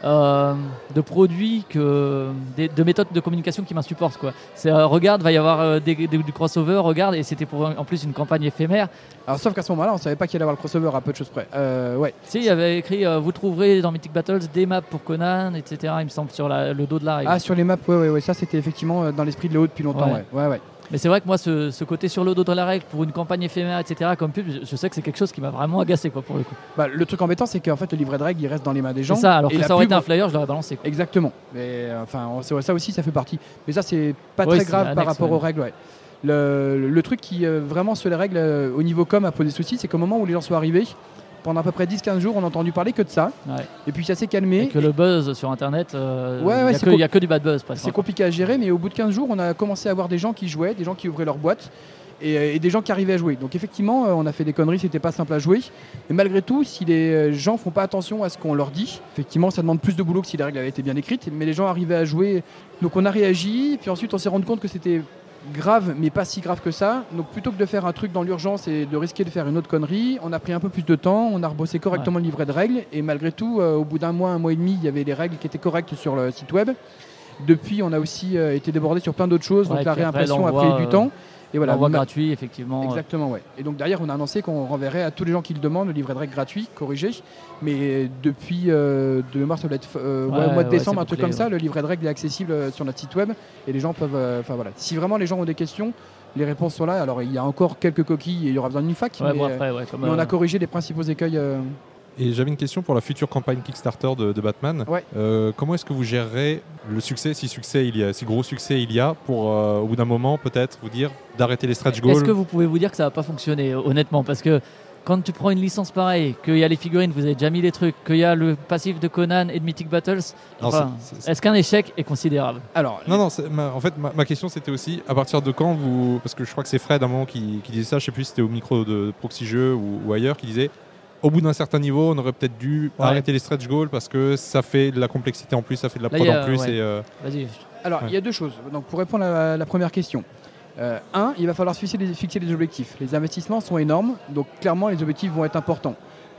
de produits, de méthodes de communication qui m'insupportent, quoi. Regarde, va y avoir du crossover, regarde, et c'était en plus une campagne éphémère. Alors sauf qu'à ce moment-là, on savait pas qu'il allait avoir le crossover à peu de choses près. Si, il y avait écrit vous trouverez dans Mythic Battles des maps pour Conan, etc. Il me semble sur le dos de la règle. Ah, sur les maps, ouais, ça c'était effectivement dans l'esprit de Léo depuis longtemps. Ouais. Mais c'est vrai que moi, ce côté sur le dos de la règle pour une campagne éphémère, etc., comme pub, je sais que c'est quelque chose qui m'a vraiment agacé, quoi, pour le coup. Le truc embêtant, c'est qu'en fait, le livret de règles, il reste dans les mains des gens. C'est ça, alors que ça aurait été un flyer, je l'aurais balancé, quoi. Exactement. Mais ça aussi, ça fait partie. Mais ça, c'est pas très grave par rapport aux règles. Ouais. Le truc qui, vraiment, sur les règles, au niveau com, a posé souci, c'est qu'au moment où les gens sont arrivés, pendant à peu près 10-15 jours, on a entendu parler que de ça. Ouais. Et puis ça s'est calmé. Et que le buzz sur Internet, il n'y a que du bad buzz. C'est compliqué à gérer, mais au bout de 15 jours, on a commencé à avoir des gens qui jouaient, des gens qui ouvraient leur boîte et des gens qui arrivaient à jouer. Donc effectivement, on a fait des conneries, c'était pas simple à jouer. Mais malgré tout, si les gens font pas attention à ce qu'on leur dit, effectivement, ça demande plus de boulot que si les règles avaient été bien écrites. Mais les gens arrivaient à jouer. Donc on a réagi, puis ensuite on s'est rendu compte que c'était grave, mais pas si grave que ça. Donc plutôt que de faire un truc dans l'urgence et de risquer de faire une autre connerie, on a pris un peu plus de temps, on a rebossé correctement le livret de règles et malgré tout, au bout d'un mois et demi, il y avait les règles qui étaient correctes sur le site web. Depuis, on a aussi été débordé sur plein d'autres choses, donc la réimpression a pris du temps. Et voilà, l'envoi gratuit, effectivement. Exactement, ouais. Et donc derrière, on a annoncé qu'on renverrait à tous les gens qui le demandent le livret de règles gratuit, corrigé. Mais depuis de mémoire, ça doit être au mois de décembre, un truc comme ça, le livret de règles est accessible sur notre site web et les gens peuvent. Voilà. Si vraiment les gens ont des questions, les réponses sont là. Alors il y a encore quelques coquilles et il y aura besoin d'une fac, mais on a corrigé les principaux écueils. Et j'avais une question pour la future campagne Kickstarter de Batman. Ouais. Comment est-ce que vous gérerez le succès, si gros succès il y a, pour au bout d'un moment peut-être vous dire d'arrêter les stretch goals? Est-ce que vous pouvez vous dire que ça va pas fonctionner, honnêtement? Parce que quand tu prends une licence pareille, qu'il y a les figurines, vous avez déjà mis les trucs, qu'il y a le passif de Conan et de Mythic Battles, est-ce qu'un échec est considérable? Alors, non, en fait, ma question c'était aussi à partir de quand vous, parce que je crois que c'est Fred à un moment qui disait ça, je sais plus si c'était au micro de Proxy Jeux ou ailleurs, qui disait au bout d'un certain niveau, on aurait peut-être dû arrêter les stretch goals parce que ça fait de la complexité en plus, ça fait de la prod en plus. Vas-y. Alors, il y a deux choses. Donc, pour répondre à la première question. Il va falloir fixer les objectifs. Les investissements sont énormes, donc clairement, les objectifs vont être importants.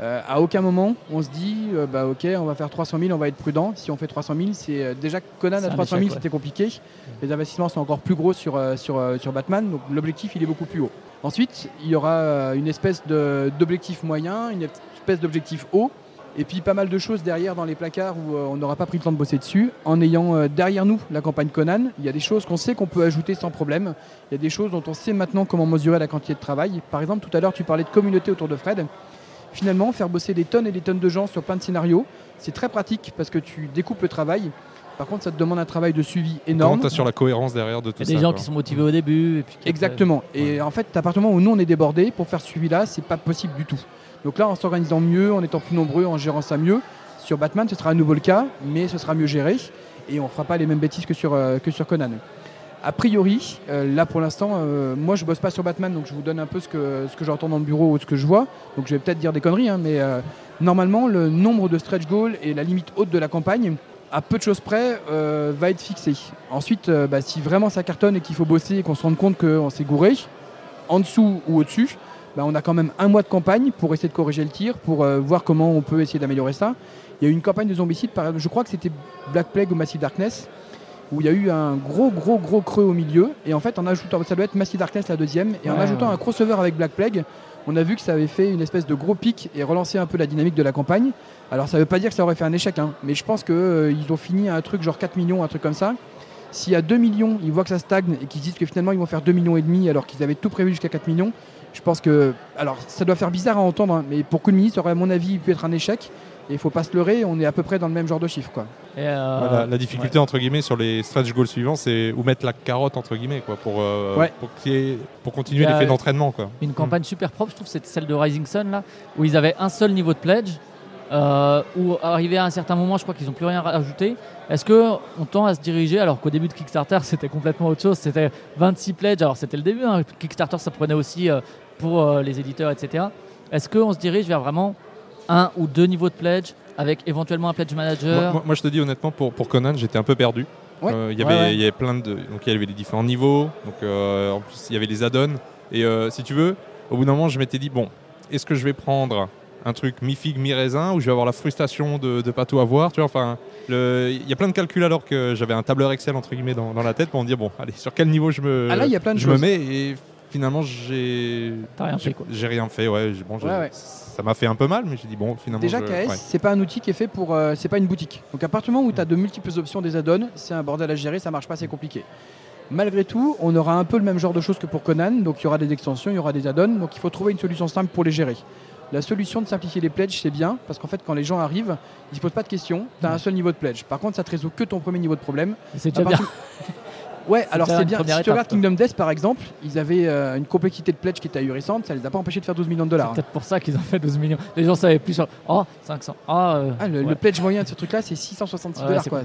À aucun moment, on se dit, ok, on va faire 300 000, on va être prudent. Si on fait 300 000, c'est déjà Conan à 300 000, c'était compliqué. Les investissements sont encore plus gros sur Batman, donc l'objectif, il est beaucoup plus haut. Ensuite, il y aura une espèce d'objectif moyen, une espèce d'objectif haut, et puis pas mal de choses derrière dans les placards où on n'aura pas pris le temps de bosser dessus. En ayant derrière nous la campagne Conan, il y a des choses qu'on sait qu'on peut ajouter sans problème. Il y a des choses dont on sait maintenant comment mesurer la quantité de travail. Par exemple, tout à l'heure, tu parlais de communauté autour de Fred. Finalement, faire bosser des tonnes et des tonnes de gens sur plein de scénarios, c'est très pratique parce que tu découpes le travail. Par contre, ça te demande un travail de suivi énorme. Comment tu assures la cohérence derrière de tout ça? Il y a des gens qui sont motivés au début. Et puis exactement. Et en fait, à partir du moment où nous, on est débordés, pour faire ce suivi-là, c'est pas possible du tout. Donc là, en s'organisant mieux, en étant plus nombreux, en gérant ça mieux, sur Batman, ce sera à nouveau le cas, mais ce sera mieux géré. Et on ne fera pas les mêmes bêtises que sur Conan. A priori, là pour l'instant, moi je bosse pas sur Batman, donc je vous donne un peu ce que j'entends dans le bureau ou ce que je vois. Donc je vais peut-être dire des conneries, mais normalement le nombre de stretch goals et la limite haute de la campagne, à peu de choses près, va être fixé. Ensuite, si vraiment ça cartonne et qu'il faut bosser et qu'on se rende compte qu'on s'est gouré, en dessous ou au-dessus, on a quand même un mois de campagne pour essayer de corriger le tir, pour voir comment on peut essayer d'améliorer ça. Il y a eu une campagne de Zombicide, par exemple, je crois que c'était Black Plague ou Massive Darkness, où il y a eu un gros creux au milieu, et en fait en ajoutant, ça doit être Massive Darkness la deuxième, et en ajoutant un crossover avec Black Plague, on a vu que ça avait fait une espèce de gros pic et relancé un peu la dynamique de la campagne. Alors ça ne veut pas dire que ça aurait fait un échec, hein, mais je pense qu'ils ont fini à un truc genre 4 millions, un truc comme ça. S'il y a 2 millions, ils voient que ça stagne et qu'ils disent que finalement ils vont faire 2,5 millions alors qu'ils avaient tout prévu jusqu'à 4 millions, je pense que... Alors ça doit faire bizarre à entendre, hein, mais pour Kunming, ça aurait à mon avis pu être un échec. Et il ne faut pas se leurrer, on est à peu près dans le même genre de chiffre, quoi. La difficulté entre guillemets sur les stretch goals suivants, c'est où mettre la carotte entre guillemets, quoi, pour continuer l'effet d'entraînement, quoi. Une campagne super propre, je trouve, c'est celle de Rising Sun là, où ils avaient un seul niveau de pledge, où arrivé à un certain moment, je crois qu'ils n'ont plus rien rajouté. Est-ce qu'on tend à se diriger, alors qu'au début de Kickstarter c'était complètement autre chose, c'était 26 pledges, alors c'était le début, hein. Kickstarter ça prenait aussi pour les éditeurs, etc. Est-ce qu'on se dirige vers vraiment 1 ou 2 niveaux de pledge avec éventuellement un pledge manager? Moi je te dis honnêtement, pour Conan, j'étais un peu perdu. Il y avait plein de... Donc il y avait les différents niveaux, donc en plus il y avait les add-ons. Et si tu veux, au bout d'un moment je m'étais dit, bon, est-ce que je vais prendre un truc mi-figue, mi-raisin, où je vais avoir la frustration de ne pas tout avoir, tu vois, enfin, il y a plein de calculs alors que j'avais un tableur Excel entre guillemets dans la tête pour me dire, bon, allez, sur quel niveau je me mets, et finalement j'ai rien fait, ça m'a fait un peu mal, mais j'ai dit bon, finalement. Déjà, KS, c'est pas un outil qui est fait pour. C'est pas une boutique. Donc, à partir du moment où tu as de multiples options des add-ons, c'est un bordel à gérer, ça marche pas, c'est compliqué. Malgré tout, on aura un peu le même genre de choses que pour Conan. Donc, il y aura des extensions, il y aura des add-ons. Donc, il faut trouver une solution simple pour les gérer. La solution de simplifier les pledges, c'est bien, parce qu'en fait, quand les gens arrivent, ils se posent pas de questions. Tu as un seul niveau de pledge. Par contre, ça te résout que ton premier niveau de problème. C'est déjà bien. Ouais, alors c'est bien. Si tu regardes Kingdom Death par exemple, ils avaient une complexité de pledge qui était ahurissante, ça les a pas empêchés de faire 12 millions de dollars. C'est peut-être pour ça qu'ils ont fait 12 millions. Les gens savaient plus sur 500. Le pledge moyen de ce truc là, c'est 666 dollars, quoi.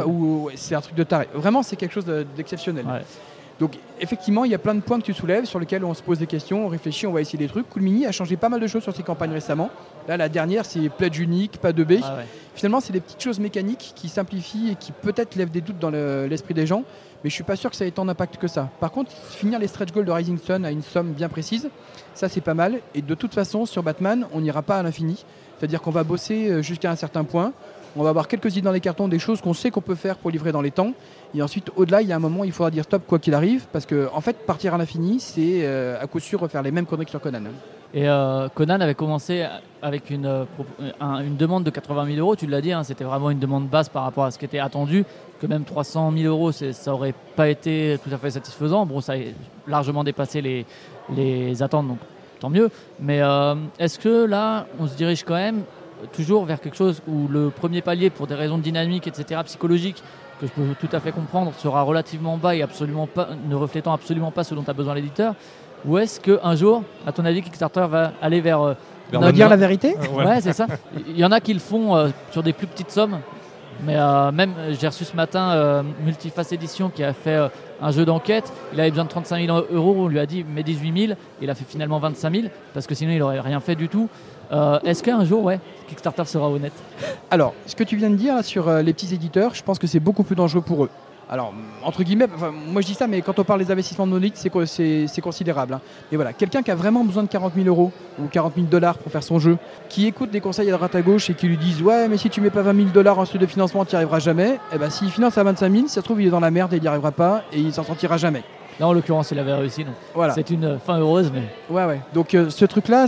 C'est un truc de taré. Vraiment, c'est quelque chose d'exceptionnel. Ouais. Donc effectivement, il y a plein de points que tu soulèves sur lesquels on se pose des questions, on réfléchit, on va essayer des trucs. Coolmini a changé pas mal de choses sur ses campagnes récemment. Là, la dernière, c'est pledge unique, pas de B. Finalement, c'est des petites choses mécaniques qui simplifient et qui peut-être lèvent des doutes dans l'esprit des gens. Mais je suis pas sûr que ça ait tant d'impact que ça. Par contre, finir les stretch goals de Rising Sun à une somme bien précise, ça c'est pas mal. Et de toute façon, sur Batman, on n'ira pas à l'infini. C'est-à-dire qu'on va bosser jusqu'à un certain point. On va avoir quelques idées dans les cartons, des choses qu'on sait qu'on peut faire pour livrer dans les temps. Et ensuite, au-delà, il y a un moment où il faudra dire stop quoi qu'il arrive. Parce que, en fait, partir à l'infini, c'est à coup sûr refaire les mêmes conneries que sur Conan. Et Conan avait commencé avec une demande de 80 000 €. Tu l'as dit, hein, c'était vraiment une demande basse par rapport à ce qui était attendu. Que même 300 000 €, ça n'aurait pas été tout à fait satisfaisant. Bon, ça a largement dépassé les attentes, donc tant mieux. Mais est-ce que là, on se dirige quand même toujours vers quelque chose où le premier palier, pour des raisons de dynamique, etc., psychologiques, que je peux tout à fait comprendre, sera relativement bas et ne reflétant absolument pas ce dont a besoin l'éditeur? Ou est-ce qu'un jour, à ton avis, Kickstarter va aller vers... dire la vérité? Ouais, c'est ça. Il y en a qui le font sur des plus petites sommes. Mais même, j'ai reçu ce matin Multiface Edition qui a fait un jeu d'enquête. Il avait besoin de 35 000 €. On lui a dit, mets 18 000. Il a fait finalement 25 000 parce que sinon, il n'aurait rien fait du tout. Est-ce qu'un jour, Kickstarter sera honnête? Alors, ce que tu viens de dire là, sur les petits éditeurs, je pense que c'est beaucoup plus dangereux pour eux. Alors, entre guillemets, moi je dis ça, mais quand on parle des investissements de monolithes, c'est considérable. Hein. Et voilà, quelqu'un qui a vraiment besoin de 40 000 € ou 40 000 $ pour faire son jeu, qui écoute des conseils à droite à gauche et qui lui disent « Ouais, mais si tu mets pas 20 000 $ en suite de financement, tu n'y arriveras jamais. » Eh bien, s'il finance à 25 000, ça se trouve, il est dans la merde et il n'y arrivera pas et il s'en sortira jamais. Là, en l'occurrence, il avait réussi. Donc voilà. C'est une fin heureuse. Mais... Ouais. Donc, ce truc-là,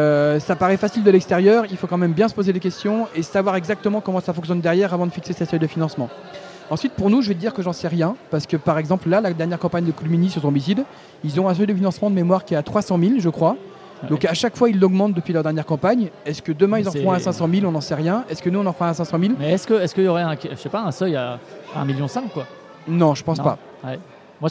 ça paraît facile de l'extérieur. Il faut quand même bien se poser des questions et savoir exactement comment ça fonctionne derrière avant de fixer sa seuil de financement. Ensuite, pour nous, je vais te dire que j'en sais rien. Parce que, par exemple, là, la dernière campagne de Coolmini sur Zombicide, ils ont un seuil de financement de mémoire qui est à 300 000, je crois. Ouais. Donc, à chaque fois, ils l'augmentent depuis leur dernière campagne. Est-ce que demain, ils en feront un à 500 000? On n'en sait rien. Est-ce que nous, on en fera un à 500 000? Mais est-ce qu'il y aurait un seuil à 1,5 million, quoi? Non, je pense pas. Ouais. Moi,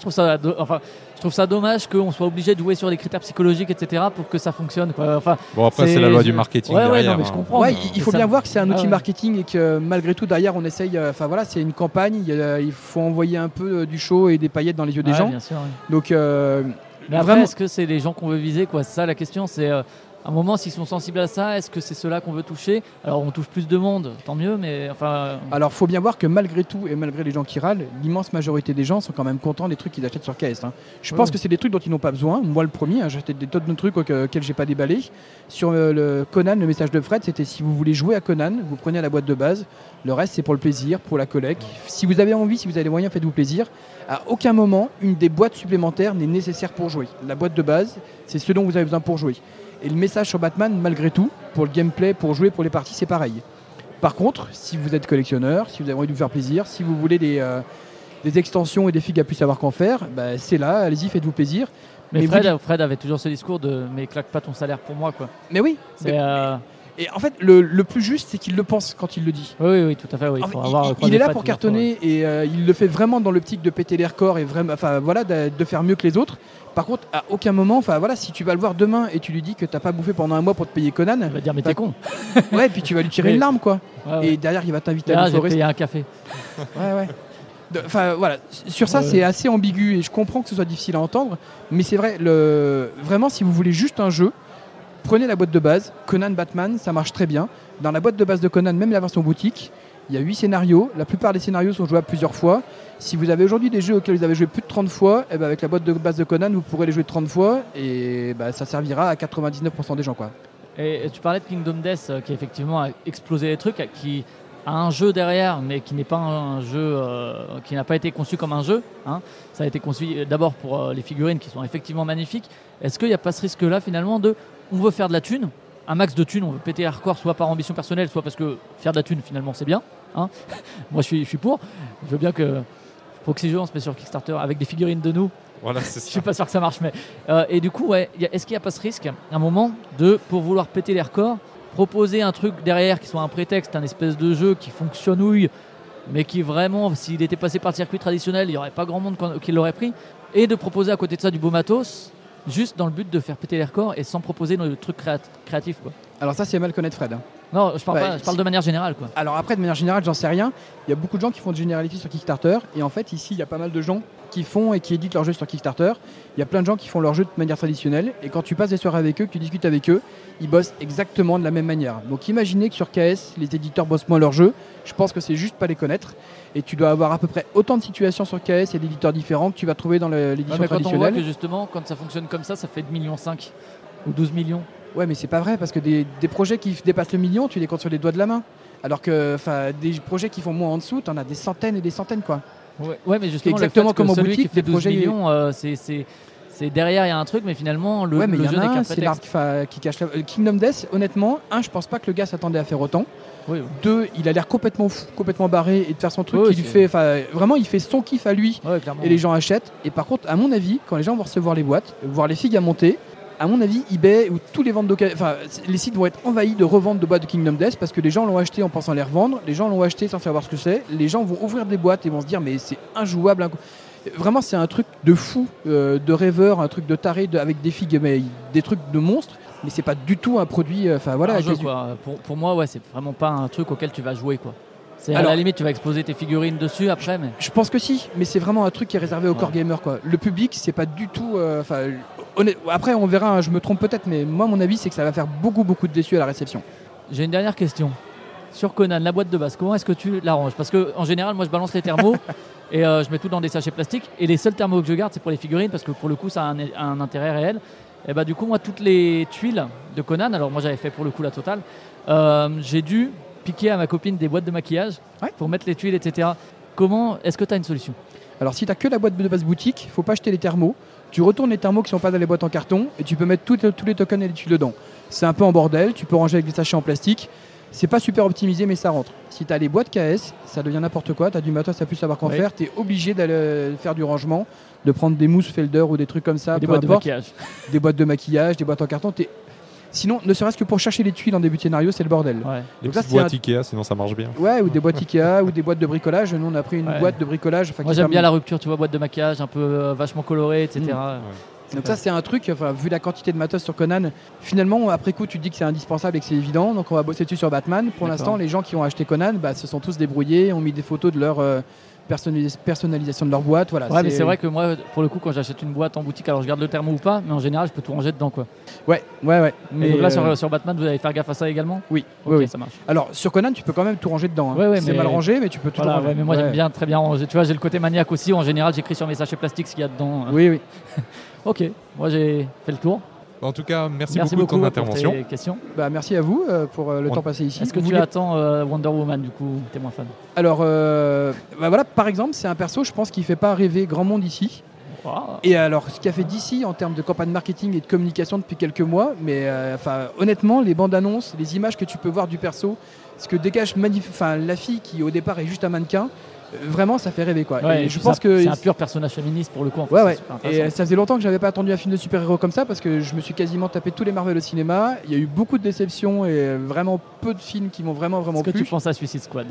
je trouve ça dommage qu'on soit obligé de jouer sur des critères psychologiques, etc., pour que ça fonctionne, quoi. Enfin, bon, après, c'est la loi du marketing. Ouais, non, mais je comprends. Ouais, il faut bien voir que c'est un outil marketing et que malgré tout, derrière, on essaye. Enfin, voilà, c'est une campagne. Il faut envoyer un peu du show et des paillettes dans les yeux des gens. Bien sûr, ouais. Donc, mais après, vraiment... est-ce que c'est les gens qu'on veut viser, quoi? C'est ça la question. C'est à un moment, s'ils sont sensibles à ça, est-ce que c'est ceux-là qu'on veut toucher? Alors, on touche plus de monde, tant mieux, mais enfin... Alors, il faut bien voir que malgré tout, et malgré les gens qui râlent, l'immense majorité des gens sont quand même contents des trucs qu'ils achètent sur KS. Hein. Je pense que c'est des trucs dont ils n'ont pas besoin. Moi, le premier, j'ai acheté des tonnes de trucs auxquels je n'ai pas déballé. Sur le Conan, le message de Fred, c'était si vous voulez jouer à Conan, vous prenez la boîte de base. Le reste, c'est pour le plaisir, pour la collecte. Si vous avez envie, si vous avez les moyens, faites-vous plaisir. À aucun moment, une des boîtes supplémentaires n'est nécessaire pour jouer. La boîte de base, c'est ce dont vous avez besoin pour jouer. Et le message sur Batman, malgré tout, pour le gameplay, pour jouer, pour les parties, c'est pareil. Par contre, si vous êtes collectionneur, si vous avez envie de vous faire plaisir, si vous voulez des extensions et des figues à plus savoir qu'en faire, c'est là, allez-y, faites-vous plaisir. Mais Fred avait toujours ce discours de « mais claque pas ton salaire pour moi ». Mais oui. Et en fait, le plus juste, c'est qu'il le pense quand il le dit. Oui, tout à fait. Oui. Il est là pour cartonner et il le fait vraiment dans l'optique de péter les records et vraiment, de faire mieux que les autres. Par contre, à aucun moment, si tu vas le voir demain et tu lui dis que t'as pas bouffé pendant un mois pour te payer Conan, il va dire mais t'es con. Ouais, puis tu vas lui tirer une larme quoi. Ouais. Et derrière, il va t'inviter à lui payer un café. Ouais. Sur ça, c'est assez ambigu et je comprends que ce soit difficile à entendre, mais c'est vrai. Vraiment, si vous voulez juste un jeu. Prenez la boîte de base, Conan Batman, ça marche très bien. Dans la boîte de base de Conan, même la version boutique, il y a 8 scénarios. La plupart des scénarios sont jouables plusieurs fois. Si vous avez aujourd'hui des jeux auxquels vous avez joué plus de 30 fois, avec la boîte de base de Conan, vous pourrez les jouer 30 fois et ça servira à 99% des gens. Quoi. Et tu parlais de Kingdom Death qui effectivement a explosé les trucs, qui a un jeu derrière, mais qui n'est pas un jeu, qui n'a pas été conçu comme un jeu. Hein. Ça a été conçu d'abord pour les figurines qui sont effectivement magnifiques. Est-ce qu'il n'y a pas ce risque-là finalement on veut faire de la thune, un max de thune, on veut péter les records, soit par ambition personnelle, soit parce que faire de la thune finalement c'est bien. Hein. Moi je suis pour. Je veux bien que Proxy Jeux on se met sur Kickstarter avec des figurines de nous. Voilà, c'est ça. Je suis pas sûr que ça marche, mais et du coup, est-ce qu'il n'y a pas ce risque, à un moment, pour vouloir péter les records, proposer un truc derrière qui soit un prétexte, un espèce de jeu qui fonctionnouille, mais qui vraiment, s'il était passé par le circuit traditionnel, il n'y aurait pas grand monde qui l'aurait pris, et de proposer à côté de ça du beau matos, juste dans le but de faire péter les records et sans proposer de trucs créatifs, quoi. Alors ça, c'est mal connaître Fred. Hein. Non, je parle de manière générale, quoi. Alors après, de manière générale, j'en sais rien. Il y a beaucoup de gens qui font de généralité sur Kickstarter. Et en fait, ici, il y a pas mal de gens qui font et qui éditent leurs jeux sur Kickstarter. Il y a plein de gens qui font leurs jeux de manière traditionnelle. Et quand tu passes des soirées avec eux, que tu discutes avec eux, ils bossent exactement de la même manière. Donc imaginez que sur KS, les éditeurs bossent moins leurs jeux. Je pense que c'est juste pas les connaître. Et tu dois avoir à peu près autant de situations sur KS et d'éditeurs différents que tu vas trouver dans l'édition traditionnelle. Quand on voit que justement, quand ça fonctionne comme ça fait 2,5 millions ou 12 millions. Ouais, mais c'est pas vrai parce que des projets qui dépassent le million, tu les comptes sur les doigts de la main. Alors que des projets qui font moins en dessous, t'en as des centaines et des centaines, quoi. Ouais, mais justement, exactement comme en celui boutique, qui fait des 12 projets millions, c'est derrière, il y a un truc, mais finalement, le jeu n'est qu'un prétexte. C'est l'arbre qui cache la... Kingdom Death, honnêtement, je pense pas que le gars s'attendait à faire autant. Oui. 2, il a l'air complètement fou, complètement barré et de faire son truc qui lui fait... Vraiment, il fait son kiff à lui et les gens achètent. Et par contre, à mon avis, quand les gens vont recevoir les boîtes, voir les figues à monter, à mon avis, eBay ou tous les ventes les sites vont être envahis de revente de boîtes de Kingdom Death parce que les gens l'ont acheté en pensant les revendre, les gens l'ont acheté sans savoir ce que c'est, les gens vont ouvrir des boîtes et vont se dire mais c'est injouable. Vraiment, c'est un truc de fou, de rêveur, un truc de taré avec des figues, mais des trucs de monstres. Mais c'est pas du tout un produit. Un jeu, quoi. Pour moi, c'est vraiment pas un truc auquel tu vas jouer, quoi. À la limite, tu vas exposer tes figurines dessus après. Mais... Je pense que si, mais c'est vraiment un truc qui est réservé aux core gamers, quoi. Le public, c'est pas du tout. Après, on verra. Hein, je me trompe peut-être, mais moi, mon avis, c'est que ça va faire beaucoup de déçus à la réception. J'ai une dernière question sur Conan, la boîte de base. Comment est-ce que tu l'arranges ? Parce que en général, moi, je balance les thermos et je mets tout dans des sachets plastiques. Et les seuls thermos que je garde, c'est pour les figurines parce que pour le coup, ça a un intérêt réel. Et du coup, moi, toutes les tuiles de Conan. Alors moi, j'avais fait pour le coup la totale. J'ai dû piquer à ma copine des boîtes de maquillage pour mettre les tuiles, etc. Comment est-ce que tu as une solution ? Alors si tu n'as que la boîte de base boutique, il ne faut pas acheter les thermos. Tu retournes les thermos qui ne sont pas dans les boîtes en carton et tu peux mettre tous les tokens et les tuiles dedans. C'est un peu en bordel, tu peux ranger avec des sachets en plastique. C'est pas super optimisé mais ça rentre. Si tu as les boîtes KS, ça devient n'importe quoi, tu as du matos à plus savoir qu'en faire, tu es obligé d'aller faire du rangement, de prendre des mousses Felder ou des trucs comme ça. Des boîtes de maquillage. Des boîtes de maquillage, des boîtes en carton. Sinon, ne serait-ce que pour chercher les tuiles en début de scénario, c'est le bordel. Ouais. Les petites boîtes Ikea, sinon ça marche bien. Ouais, ou des boîtes Ikea, ou des boîtes de bricolage. Nous, on a pris une boîte de bricolage. Moi, j'aime bien la rupture, tu vois, boîte de maquillage, un peu vachement colorée, etc. Donc ça, c'est un truc, vu la quantité de matos sur Conan, finalement, après coup, tu te dis que c'est indispensable et que c'est évident. Donc on va bosser dessus sur Batman. Pour l'instant, les gens qui ont acheté Conan se sont tous débrouillés, ont mis des photos de leur... personnalisation de leur boîte, voilà. Ouais, mais c'est vrai que moi, pour le coup, quand j'achète une boîte en boutique, alors je garde le thermo ou pas, mais en général, je peux tout ranger dedans, quoi. Ouais. Mais donc là, sur Batman, vous allez faire gaffe à ça également ? Oui, okay, oui. Ça marche. Alors, sur Conan, tu peux quand même tout ranger dedans. Hein. Ouais, c'est mal rangé, mais tu peux tout ranger. Ouais, mais moi, j'aime bien très bien ranger. Tu vois, j'ai le côté maniaque aussi. En général, j'écris sur mes sachets plastiques ce qu'il y a dedans. Oui. Ok, moi, j'ai fait le tour. En tout cas, merci beaucoup de ton intervention. Pour tes questions. Merci à vous pour le temps passé ici. Est-ce que tu attends Wonder Woman, du coup, t'es moins fan ? Alors, voilà, par exemple, c'est un perso, je pense, qui ne fait pas rêver grand monde ici. Wow. Et alors, ce qu'a fait DC en termes de campagne marketing et de communication depuis quelques mois, mais honnêtement, les bandes annonces, les images que tu peux voir du perso, ce que dégage la fille qui au départ est juste un mannequin, vraiment ça fait rêver quoi. Ouais, et je pense que c'est un pur personnage féministe pour le coup. Ouais. Et ça faisait longtemps que j'avais pas attendu un film de super-héros comme ça parce que je me suis quasiment tapé tous les Marvel au cinéma. Il y a eu beaucoup de déceptions et vraiment peu de films qui m'ont vraiment plu. Est-ce que tu penses à Suicide Squad?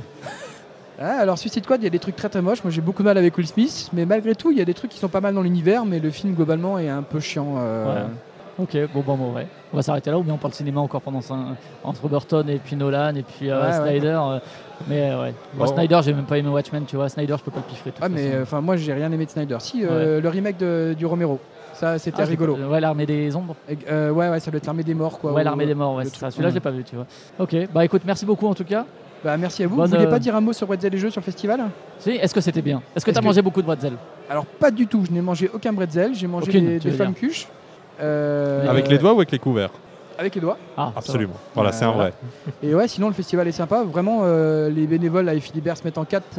Alors Suicide Squad, il y a des trucs très très moches. Moi j'ai beaucoup de mal avec Will Smith, mais malgré tout il y a des trucs qui sont pas mal dans l'univers, mais le film globalement est un peu chiant. Ok, bon, ouais. On va s'arrêter là ou bien on parle cinéma encore pendant entre Burton et puis Nolan et puis Snyder. Mais ouais, Snyder, j'ai même pas aimé Watchmen, tu vois. Snyder, je peux pas le piffrer. Mais moi j'ai rien aimé de Snyder. Si, le remake du Romero, ça c'était rigolo. Ouais, l'Armée des Ombres. Ouais, ça doit être l'Armée des Morts quoi. Ouais, l'Armée des Morts, ouais, c'est ça. Celui-là, je l'ai pas vu, tu vois. Ok, bah écoute, merci beaucoup en tout cas. Bah merci à vous. Vous voulez pas dire un mot sur Bretzel et Jeux sur le festival? Si, est-ce que c'était bien? Est-ce que tu as mangé beaucoup de bretzel? Alors pas du tout, je n'ai mangé aucun bretzel, j'ai mangé des flammekuche. Avec les doigts ou avec les couverts? Avec les doigts. Ah, absolument. Voilà, c'est un vrai. Et ouais, sinon le festival est sympa. Vraiment, les bénévoles à Philibert se mettent en quatre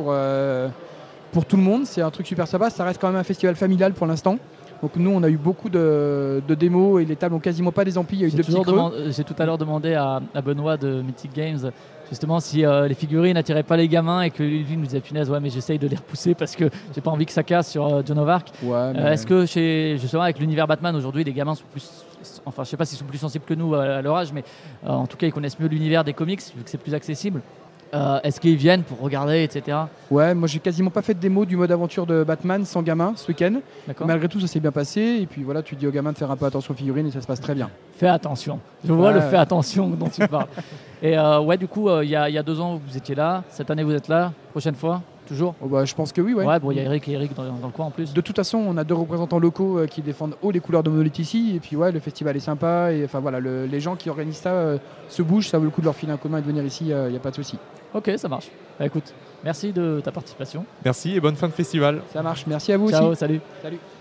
pour tout le monde. C'est un truc super sympa. Ça reste quand même un festival familial pour l'instant. Donc nous, on a eu beaucoup de démos et les tables n'ont quasiment pas des amplis. Il y a eu deux petits creux. J'ai tout à l'heure demandé à Benoît de Mythic Games justement si les figurines n'attiraient pas les gamins et que lui nous disait punaise mais j'essaye de les repousser parce que j'ai pas envie que ça casse sur Joan of Arc. Est-ce que justement avec l'univers Batman aujourd'hui les gamins sont plus, enfin je sais pas s'ils sont plus sensibles que nous à leur âge, mais en tout cas ils connaissent mieux l'univers des comics vu que c'est plus accessible. Est-ce qu'ils viennent pour regarder, etc. Ouais, moi j'ai quasiment pas fait de démo du mode aventure de Batman sans gamin ce week-end. Malgré tout, ça s'est bien passé. Et puis voilà, tu dis aux gamins de faire un peu attention aux figurines et ça se passe très bien. Fais attention. Je vois le fais attention dont tu parles. Et du coup, il y a 2 ans, vous étiez là. Cette année, vous êtes là. Prochaine fois toujours? Je pense que oui. Ouais, il y a Eric et Eric dans le coin en plus. De toute façon, on a 2 représentants locaux qui défendent haut les couleurs de Monolith ici. Et puis le festival est sympa. Et enfin voilà, les gens qui organisent ça se bougent. Ça vaut le coup de leur filer un commun et de venir ici. Il n'y a pas de souci. Ok, ça marche. Écoute, merci de ta participation. Merci et bonne fin de festival. Ça marche. Merci à vous aussi. Ciao, salut. Salut.